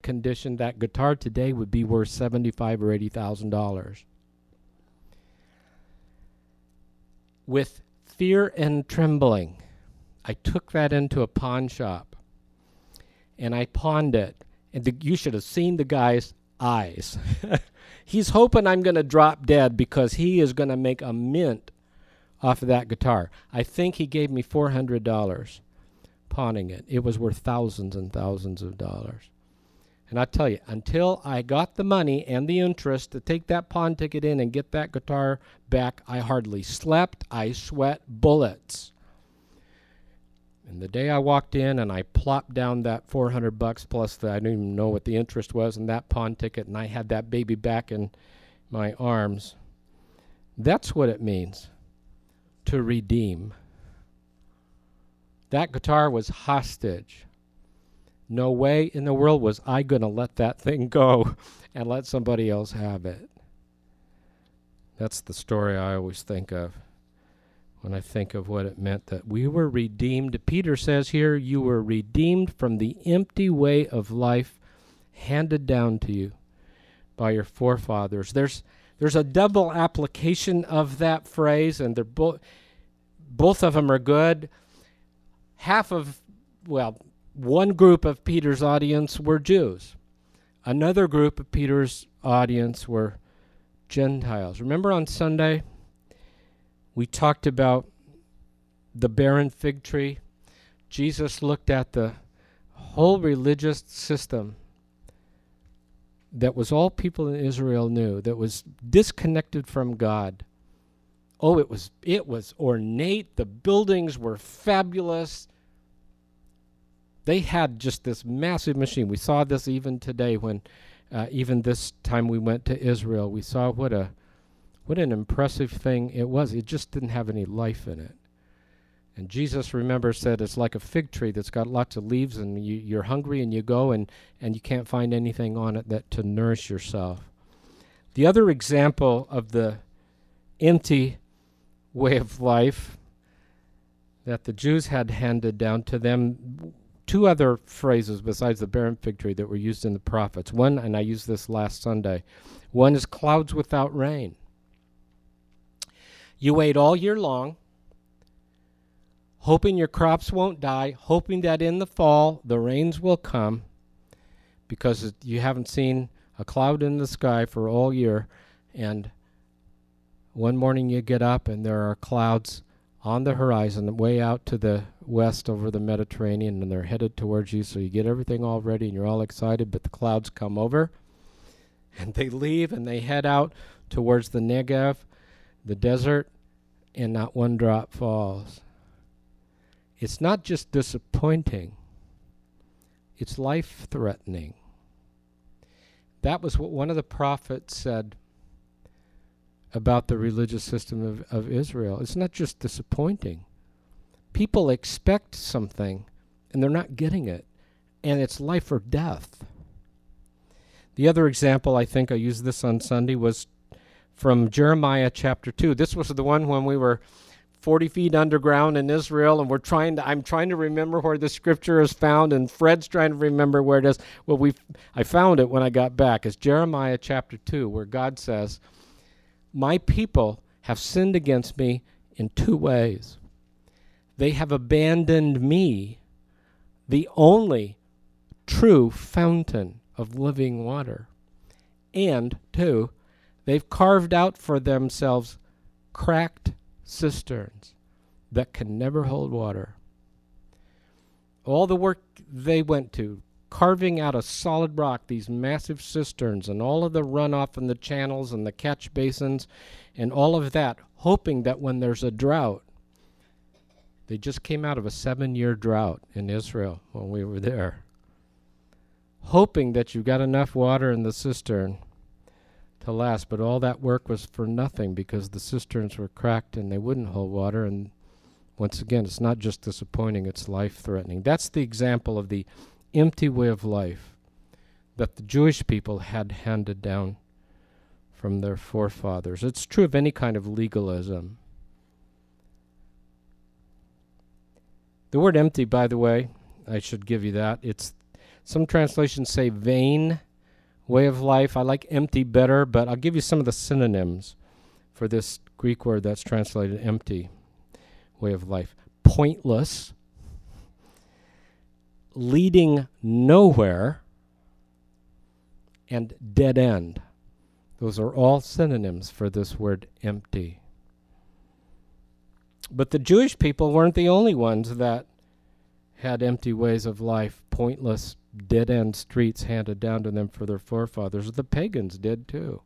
condition, that guitar today would be worth $75,000 or $80,000. With fear and trembling, I took that into a pawn shop, and I pawned it. And you should have seen the guy's eyes. He's hoping I'm going to drop dead because he is going to make a mint off of that guitar. I think he gave me $400 pawning it. It was worth thousands and thousands of dollars. And I tell you, until I got the money and the interest to take that pawn ticket in and get that guitar back, I hardly slept. I sweat bullets. And the day I walked in and I plopped down that $400 plus I didn't even know what the interest was and that pawn ticket, and I had that baby back in my arms. That's what it means to redeem. That guitar was hostage. No way in the world was I going to let that thing go and let somebody else have it. That's the story I always think of when I think of what it meant that we were redeemed. Peter says here, you were redeemed from the empty way of life handed down to you by your forefathers. There's a double application of that phrase, and they're both of them are good. One group of Peter's audience were Jews. Another group of Peter's audience were Gentiles. Remember on Sunday, we talked about the barren fig tree. Jesus looked at the whole religious system that was all people in Israel knew, that was disconnected from God. Oh, it was ornate. The buildings were fabulous. They had just this massive machine. We saw this even today when, even this time we went to Israel, we saw what an impressive thing it was. It just didn't have any life in it. And Jesus, remember, said it's like a fig tree that's got lots of leaves, and you're hungry and you go and you can't find anything on it to nourish yourself. The other example of the empty way of life that the Jews had handed down to them, two other phrases besides the barren fig tree that were used in the prophets. One, and I used this last Sunday, one is clouds without rain. You wait all year long, hoping your crops won't die, hoping that in the fall the rains will come, because you haven't seen a cloud in the sky for all year, and one morning you get up and there are clouds on the horizon way out to the west over the Mediterranean, and they're headed towards you, so you get everything all ready and you're all excited, but the clouds come over and they leave and they head out towards the Negev, the desert, and not one drop falls. It's not just disappointing, it's life-threatening. That was what one of the prophets said about the religious system of Israel. It's not just disappointing. People expect something, and they're not getting it, and it's life or death. The other example, I think I used this on Sunday, was from Jeremiah chapter 2. This was the one when we were 40 feet underground in Israel, and I'm trying to remember where the scripture is found, and Fred's trying to remember where it is. Well, I found it when I got back. It's Jeremiah chapter 2, where God says, my people have sinned against me in two ways. They have abandoned me, the only true fountain of living water. And two, they've carved out for themselves cracked cisterns that can never hold water. All the work they went to, carving out of solid rock these massive cisterns and all of the runoff and the channels and the catch basins and all of that, hoping that when there's a drought, they just came out of a 7-year drought in Israel when we were there, hoping that you got enough water in the cistern to last, but all that work was for nothing because the cisterns were cracked and they wouldn't hold water. And once again, it's not just disappointing, it's life-threatening. That's the example of the empty way of life that the Jewish people had handed down from their forefathers. It's true of any kind of legalism. The word empty, by the way, I should give you that. It's Some translations say vain way of life. I like empty better, but I'll give you some of the synonyms for this Greek word that's translated empty way of life. Pointless, leading nowhere, and dead end. Those are all synonyms for this word empty. But the Jewish people weren't the only ones that had empty ways of life, pointless, dead-end streets handed down to them for their forefathers. The pagans did too.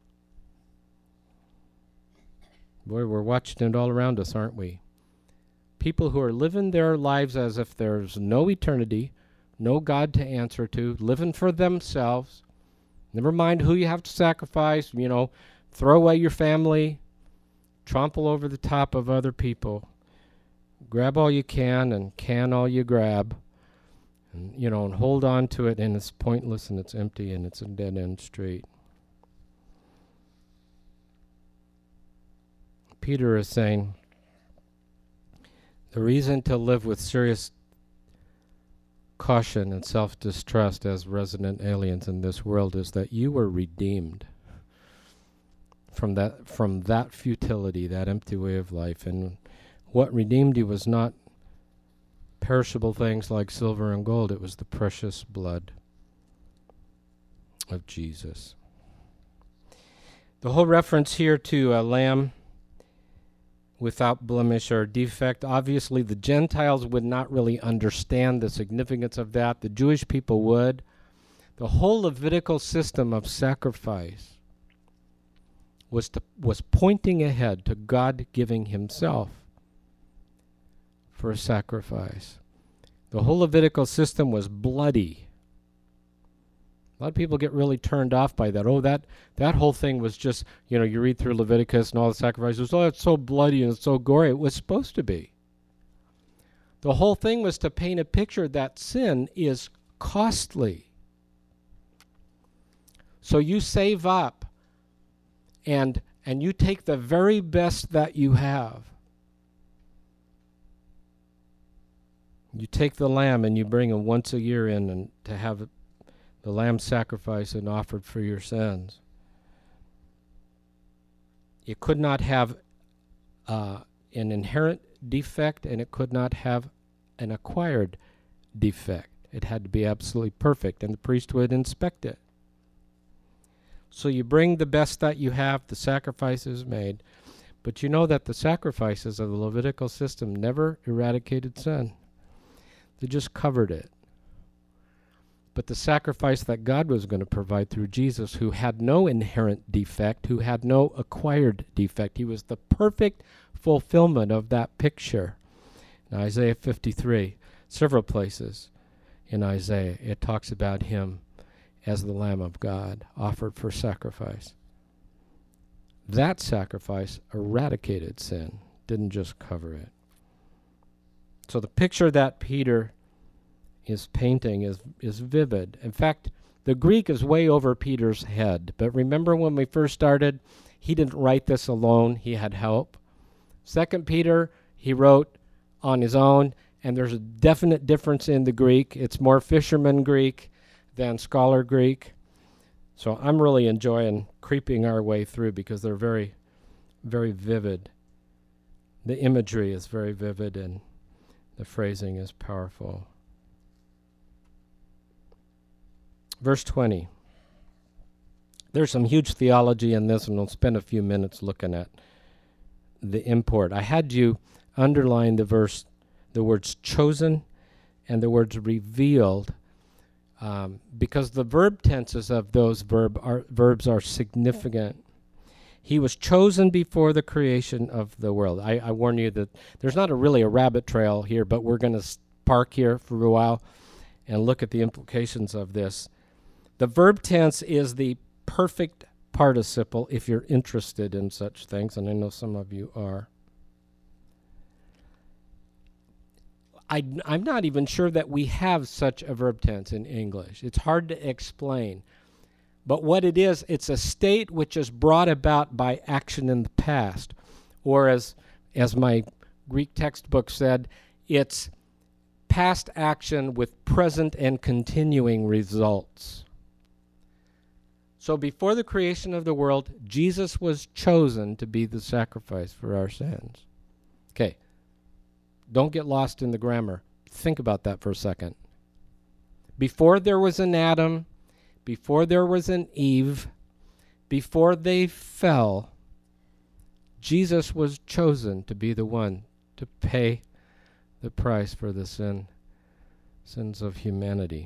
Boy, we're watching it all around us, aren't we? People who are living their lives as if there's no eternity, no God to answer to, living for themselves. Never mind who you have to sacrifice, throw away your family, trample over the top of other people, grab all you can and can all you grab, and hold on to it, and it's pointless and it's empty and it's a dead-end street. Peter is saying the reason to live with serious caution and self-distrust as resident aliens in this world is that you were redeemed from that futility, that empty way of life. And what redeemed you was not perishable things like silver and gold. It was the precious blood of Jesus. The whole reference here to a lamb without blemish or defect, obviously the Gentiles would not really understand the significance of that. The Jewish people would. The whole Levitical system of sacrifice was pointing ahead to God giving himself for a sacrifice. The whole Levitical system was bloody. A lot of people get really turned off by that. Oh, that whole thing was just, you read through Leviticus and all the sacrifices. Oh, it's so bloody and it's so gory. It was supposed to be. The whole thing was to paint a picture that sin is costly. So you save up and you take the very best that you have. You take the lamb and you bring him once a year in and to have the lamb sacrificed and offered for your sins. It could not have an inherent defect, and it could not have an acquired defect. It had to be absolutely perfect, and the priest would inspect it. So you bring the best that you have, the sacrifice is made, but you know that the sacrifices of the Levitical system never eradicated sin. They just covered it. But the sacrifice that God was going to provide through Jesus, who had no inherent defect, who had no acquired defect, he was the perfect fulfillment of that picture. In Isaiah 53, several places in Isaiah, it talks about him as the Lamb of God, offered for sacrifice. That sacrifice eradicated sin, didn't just cover it. So the picture that Peter is painting is vivid. In fact, the Greek is way over Peter's head. But remember when we first started, he didn't write this alone. He had help. 2 Peter, he wrote on his own, and there's a definite difference in the Greek. It's more fisherman Greek than scholar Greek. So I'm really enjoying creeping our way through because they're very, very vivid. The imagery is very vivid and the phrasing is powerful. Verse 20. There's some huge theology in this, and we'll spend a few minutes looking at the import. I had you underline the words chosen and the words revealed, because the verb tenses of those verbs are significant. He was chosen before the creation of the world. I warn you that there's not really a rabbit trail here, but we're going to park here for a while and look at the implications of this. The verb tense is the perfect participle if you're interested in such things, and I know some of you are. I'm not even sure that we have such a verb tense in English. It's hard to explain. But what it is, it's a state which is brought about by action in the past. Or as my Greek textbook said, it's past action with present and continuing results. So before the creation of the world, Jesus was chosen to be the sacrifice for our sins. Okay, don't get lost in the grammar. Think about that for a second. Before there was an Adam, before there was an Eve, before they fell, Jesus was chosen to be the one to pay the price for the sins of humanity.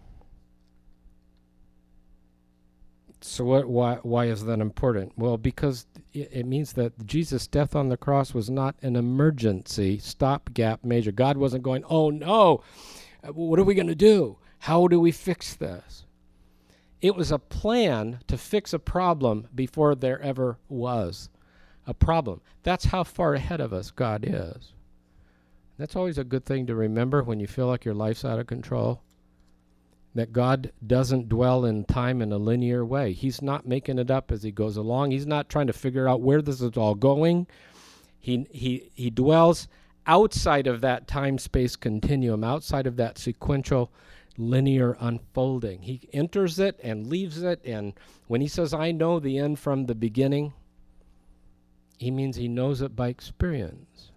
So why is that important? Well, because it means that Jesus' death on the cross was not an emergency, stopgap measure. God wasn't going, oh no, what are we going to do? How do we fix this? It was a plan to fix a problem before there ever was a problem. That's how far ahead of us God is. That's always a good thing to remember when you feel like your life's out of control. That God doesn't dwell in time in a linear way. He's not making it up as he goes along. He's not trying to figure out where this is all going. He dwells outside of that time-space continuum, outside of that sequential linear unfolding. He enters it and leaves it, and when he says, I know the end from the beginning, he means he knows it by experience.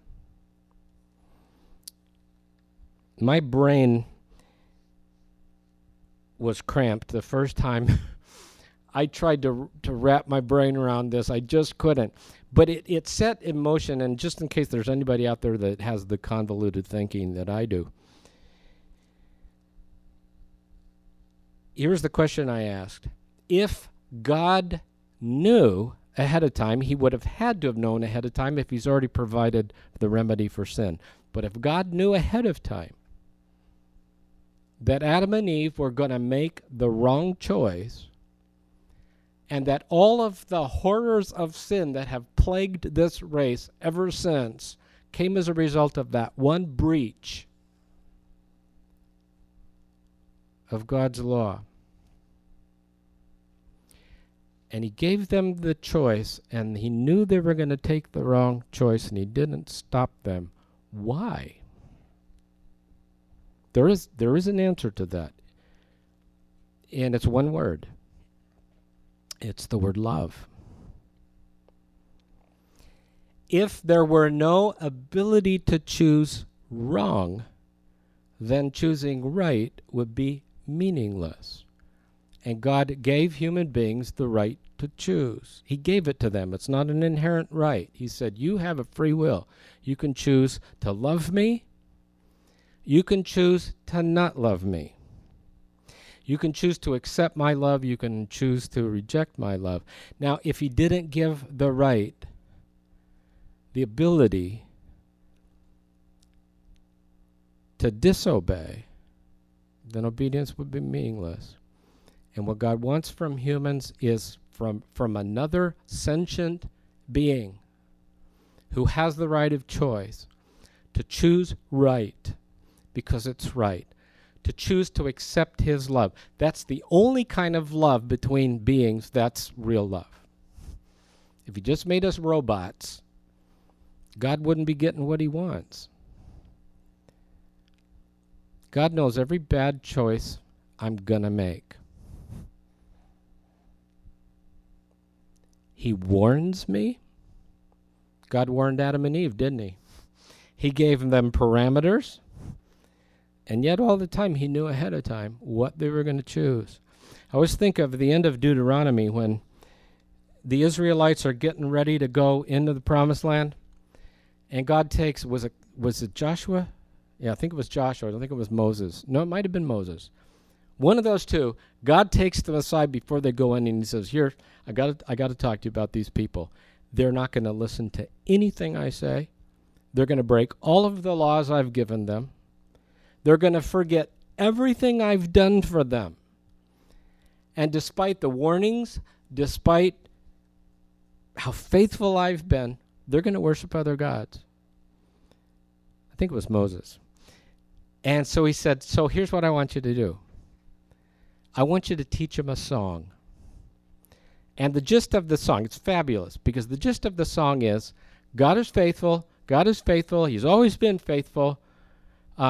My brain was cramped the first time I tried to wrap my brain around this. I just couldn't. But it set in motion, and just in case there's anybody out there that has the convoluted thinking that I do, here's the question I asked. If God knew ahead of time, he would have had to have known ahead of time if he's already provided the remedy for sin. But if God knew ahead of time that Adam and Eve were going to make the wrong choice, and that all of the horrors of sin that have plagued this race ever since came as a result of that one breach of God's law. And he gave them the choice, and he knew they were going to take the wrong choice, and he didn't stop them. Why? There is an answer to that. And it's one word. It's the word love. If there were no ability to choose wrong, then choosing right would be meaningless. And God gave human beings the right to choose. He gave it to them. It's not an inherent right. He said, you have a free will. You can choose to love me. You can choose to not love me. You can choose to accept my love. You can choose to reject my love. Now, if he didn't give the right, the ability to disobey, then obedience would be meaningless. And what God wants from humans is from another sentient being who has the right of choice to choose right because it's right, to choose to accept his love. That's the only kind of love between beings that's real love. If he just made us robots, God wouldn't be getting what he wants. God knows every bad choice I'm gonna make. He warns me. God warned Adam and Eve, didn't he? He gave them parameters. And yet all the time he knew ahead of time what they were going to choose. I always think of the end of Deuteronomy when the Israelites are getting ready to go into the promised land. And God takes, was it Joshua? Yeah, I think it was Joshua. I don't think it was Moses. No, it might have been Moses. One of those two, God takes them aside before they go in and he says, here, I got to talk to you about these people. They're not going to listen to anything I say. They're going to break all of the laws I've given them. They're going to forget everything I've done for them. And despite the warnings, despite how faithful I've been, they're going to worship other gods. I think it was Moses. And so he said, so here's what I want you to do. I want you to teach them a song. And the gist of the song, it's fabulous, because the gist of the song is, God is faithful, God is faithful, he's always been faithful,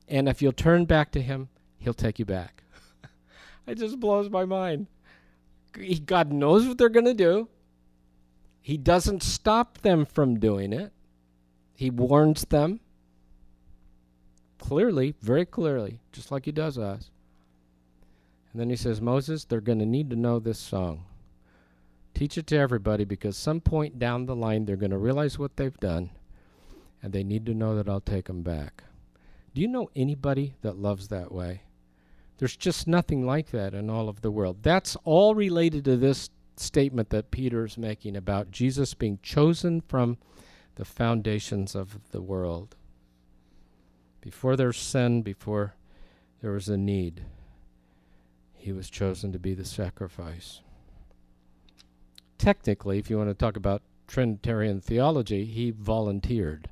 And if you'll turn back to him, he'll take you back. It just blows my mind. God knows what they're going to do. He doesn't stop them from doing it. He warns them clearly, very clearly, just like he does us. And then he says, Moses, they're going to need to know this song. Teach it to everybody, because some point down the line they're going to realize what they've done, and they need to know that I'll take them back. Do you know anybody that loves that way? There's just nothing like that in all of the world. That's all related to this statement that Peter's making about Jesus being chosen from the foundations of the world. Before there's sin, before there was a need, he was chosen to be the sacrifice. Technically, if you want to talk about Trinitarian theology, he volunteered.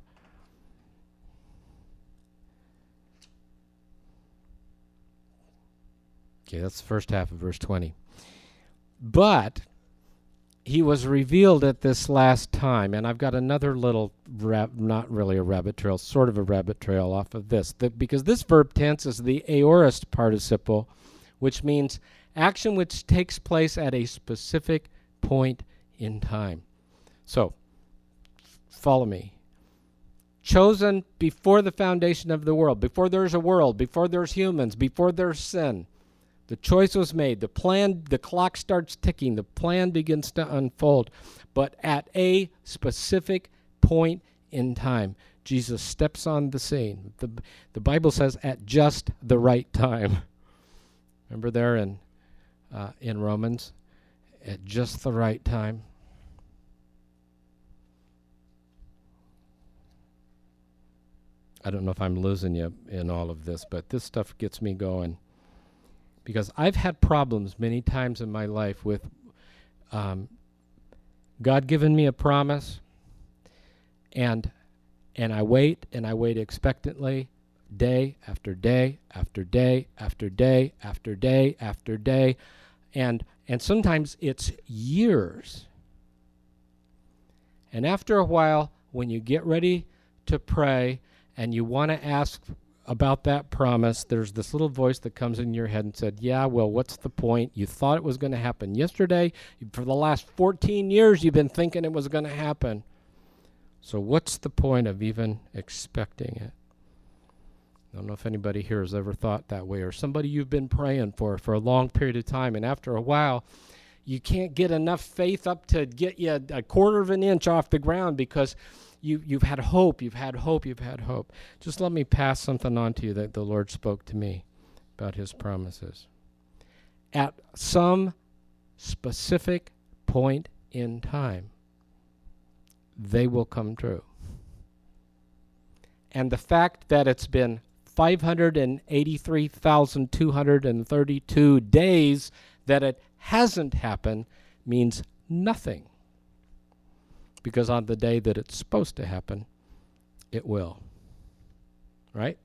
Okay, that's the first half of verse 20. But he was revealed at this last time, and I've got another little, not really a rabbit trail, sort of a rabbit trail off of this, because this verb tense is the aorist participle, which means action which takes place at a specific point in time. So, follow me. Chosen before the foundation of the world, before there's a world, before there's humans, before there's sin. The choice was made. The plan, the clock starts ticking. The plan begins to unfold. But at a specific point in time, Jesus steps on the scene. The Bible says at just the right time. Remember there in Romans? At just the right time. I don't know if I'm losing you in all of this, but this stuff gets me going. Because I've had problems many times in my life with God giving me a promise, and I wait expectantly, day after day after day after day after day after day, and sometimes it's years. And after a while, when you get ready to pray and you want to ask about that promise, there's this little voice that comes in your head and said, yeah, well, what's the point? You thought it was going to happen yesterday. For the last 14 years, you've been thinking it was going to happen. So what's the point of even expecting it? I don't know if anybody here has ever thought that way, or somebody you've been praying for a long period of time, and after a while, you can't get enough faith up to get you a quarter of an inch off the ground because you've had hope, you've had hope. Just let me pass something on to you that the Lord spoke to me about his promises. At some specific point in time, they will come true. And the fact that it's been 583,232 days that it hasn't happened means nothing. Because on the day that it's supposed to happen, it will. Right?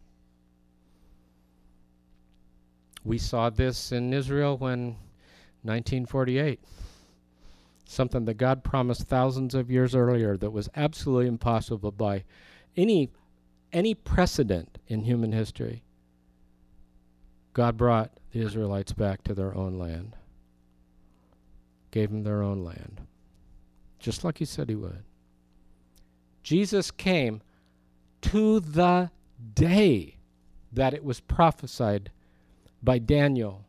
We saw this in Israel when 1948. Something that God promised thousands of years earlier that was absolutely impossible by any precedent in human history. God brought the Israelites back to their own land. Gave them their own land. Just like he said he would. Jesus came to the day that it was prophesied by Daniel.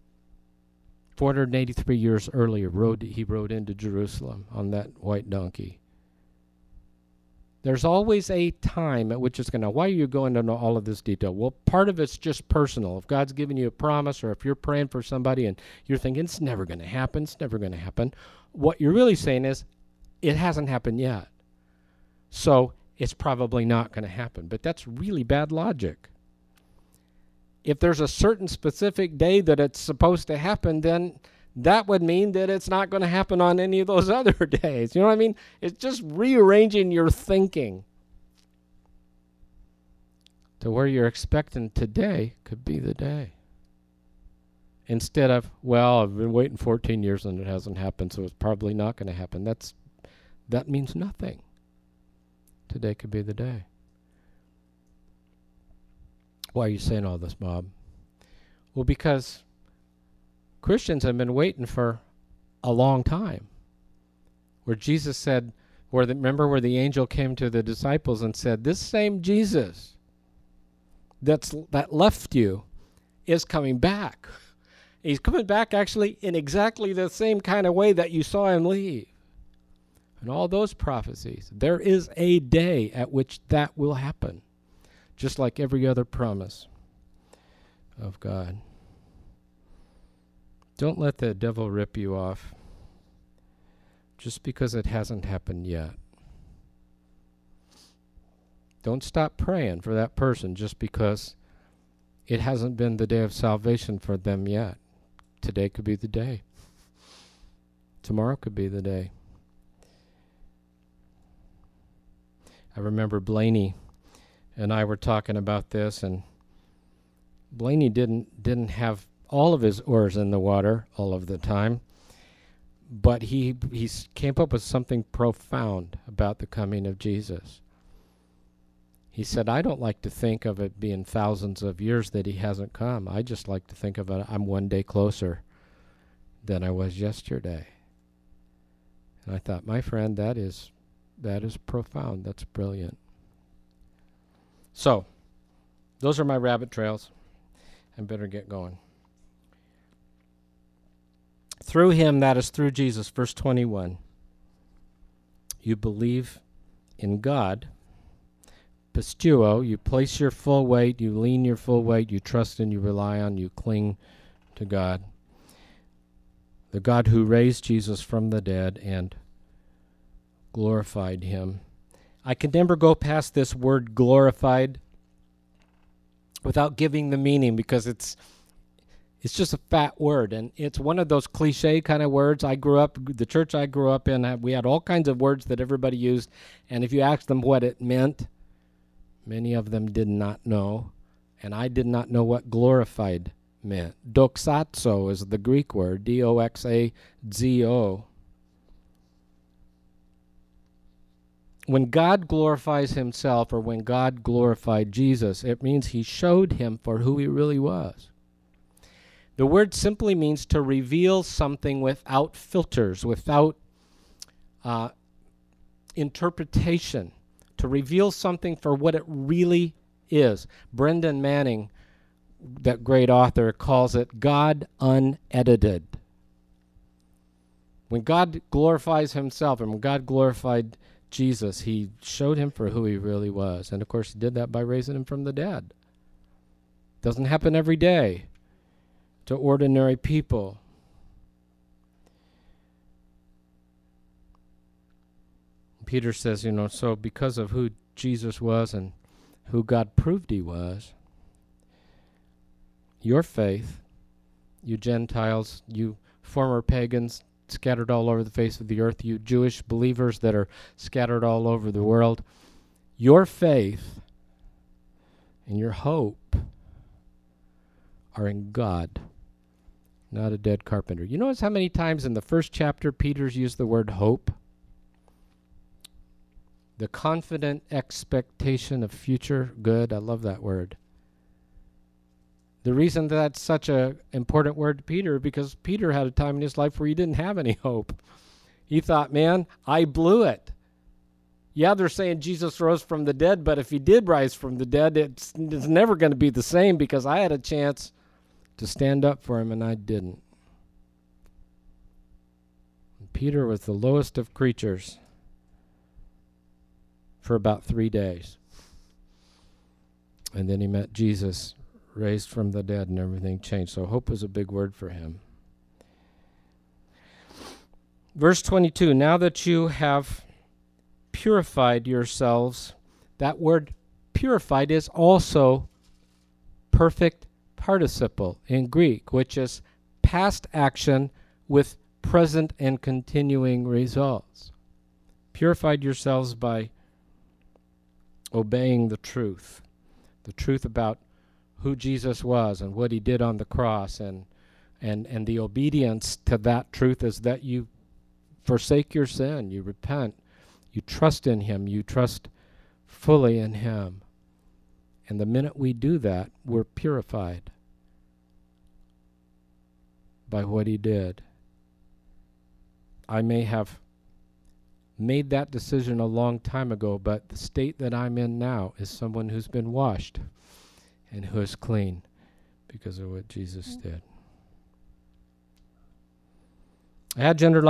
483 years earlier, he rode into Jerusalem on that white donkey. There's always a time at which it's going to, why are you going into all of this detail? Well, part of it's just personal. If God's giving you a promise, or if you're praying for somebody and you're thinking, it's never going to happen, what you're really saying is, it hasn't happened yet. So it's probably not going to happen. But that's really bad logic. If there's a certain specific day that it's supposed to happen, then that would mean that it's not going to happen on any of those other days. You know what I mean? It's just rearranging your thinking to where you're expecting today could be the day. Instead of, well, I've been waiting 14 years and it hasn't happened, so it's probably not going to happen. That means nothing. Today could be the day. Why are you saying all this, Bob? Well, because Christians have been waiting for a long time. Where Jesus said, remember where the angel came to the disciples and said, this same Jesus that left you is coming back. He's coming back actually in exactly the same kind of way that you saw him leave. And all those prophecies, there is a day at which that will happen, just like every other promise of God. Don't let the devil rip you off just because it hasn't happened yet. Don't stop praying for that person just because it hasn't been the day of salvation for them yet. Today could be the day. Tomorrow could be the day. I remember Blaney and I were talking about this, and Blaney didn't have all of his oars in the water all of the time, but he came up with something profound about the coming of Jesus. He said, I don't like to think of it being thousands of years that he hasn't come. I just like to think of it, I'm one day closer than I was yesterday. And I thought, my friend, that is profound. That's brilliant. So, those are my rabbit trails. I better get going. Through him, that is through Jesus, verse 21, you believe in God. Pistuo, you place your full weight, you lean your full weight, you trust and you rely on, you cling to God. The God who raised Jesus from the dead and glorified him. I can never go past this word glorified without giving the meaning, because it's just a fat word, and it's one of those cliche kind of words. The church I grew up in, we had all kinds of words that everybody used, and if you asked them what it meant, many of them did not know, and I did not know what glorified meant. Doxazo is the Greek word, D-O-X-A-Z-O. When God glorifies himself, or when God glorified Jesus, it means he showed him for who he really was. The word simply means to reveal something without filters, without interpretation, to reveal something for what it really is. Brendan Manning, that great author, calls it God unedited. When God glorifies himself, and when God glorified Jesus, he showed him for who he really was. And of course, he did that by raising him from the dead. Doesn't happen every day to ordinary people. Peter says, so because of who Jesus was and who God proved he was, your faith, you Gentiles, you former pagans scattered all over the face of the earth, you Jewish believers that are scattered all over the world, your faith and your hope are in God, not a dead carpenter. You notice how many times in the first chapter Peter's used the word hope? The confident expectation of future good. I love that word. The reason that's such an important word to Peter, because Peter had a time in his life where he didn't have any hope. He thought, man, I blew it. Yeah, they're saying Jesus rose from the dead, but if he did rise from the dead, it's never going to be the same, because I had a chance to stand up for him and I didn't. Peter was the lowest of creatures for about 3 days. And then he met Jesus, raised from the dead, and everything changed. So hope was a big word for him. Verse 22, now that you have purified yourselves, that word purified is also perfect participle in Greek, which is past action with present and continuing results. Purified yourselves by obeying the truth about who Jesus was and what he did on the cross, and the obedience to that truth is that you forsake your sin, you repent, you trust in him, you trust fully in him, And the minute we do that, we're purified by what he did. I may have made that decision a long time ago, but the state that I'm in now is someone who's been washed and who is clean because of what Jesus did. I had gender